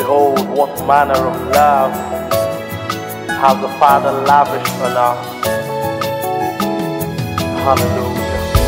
Behold, what manner of love has the Father lavished on us. Hallelujah.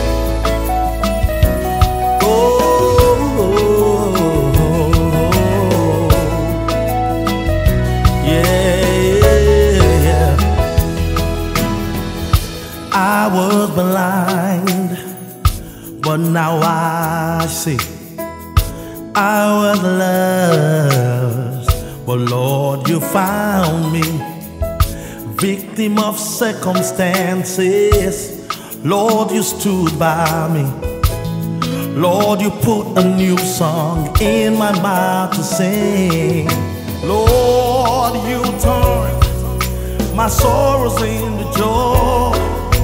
I was blind, but now I see. I was lost, but Lord, you found me. Victim of circumstances, Lord, you stood by me. Lord, you put a new song in my mouth to sing. Lord, you turned my sorrows into joy.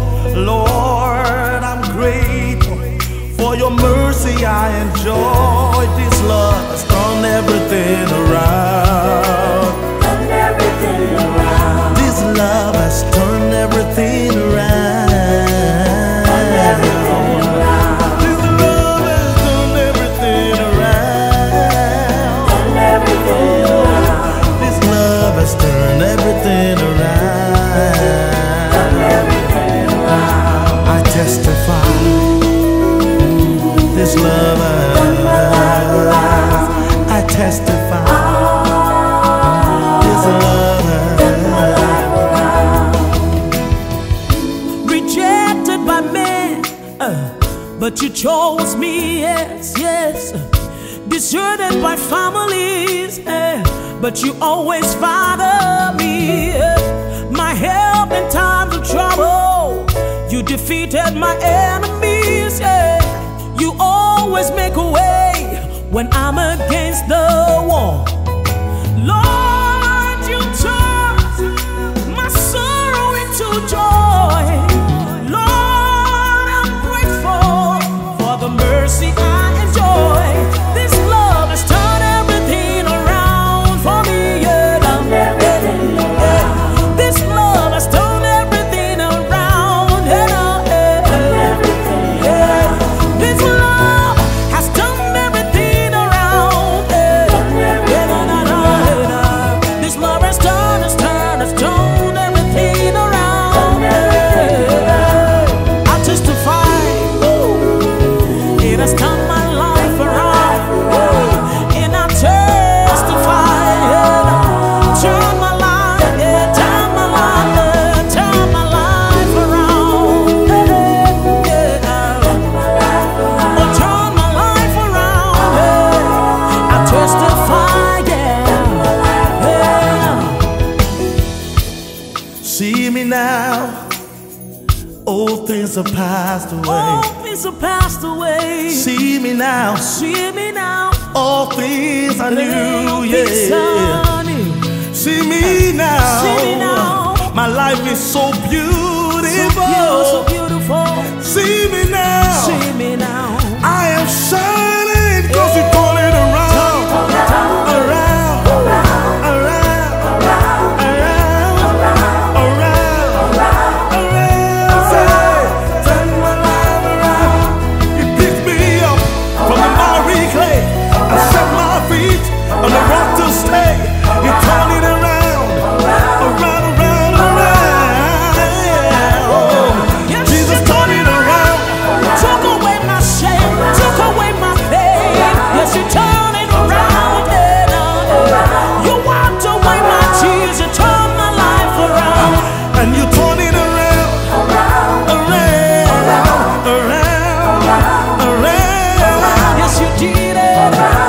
Lord, I'm grateful for your mercy I enjoy. This love has turned everything around. Turned everything around. This love has turned everything around. Turned everything around. This love has turned everything around. Turned everything around. This love has turned everything around. I testify this love, I testify this love. Rejected by men, but you chose me, yes, yes. Deserted by families, but you always father me. My help in times of trouble, you defeated my enemies, yeah. You always make a way when I'm against the wall. Lord, you turn my sorrow into joy. Lord, I'm grateful for the mercy I enjoy. This love has turned everything around for me, yeah. Turned everything around. This love has turned everything around, yeah. This love has turned everything around. This love has turned everything around. I testify, it has turned my life around. And I testify, turn my life, turn my life, turn my life around. Turn my life around. I testify, See me now, old things have passed away. All things are passed away. See me now, See me now. all things are new, All yeah. things are new. See me now, See me now. my life is so beautiful. So beautiful. See me now, See me now. I am shining cause you turn it around. On the rock to stay, you turn it around, around, around, around. Jesus turned it around, Took away my shame, took away my pain. Yes, you turn it around. You wiped away my tears, you turned my life around. and you turn it around, around, around, around. Yes, you did it.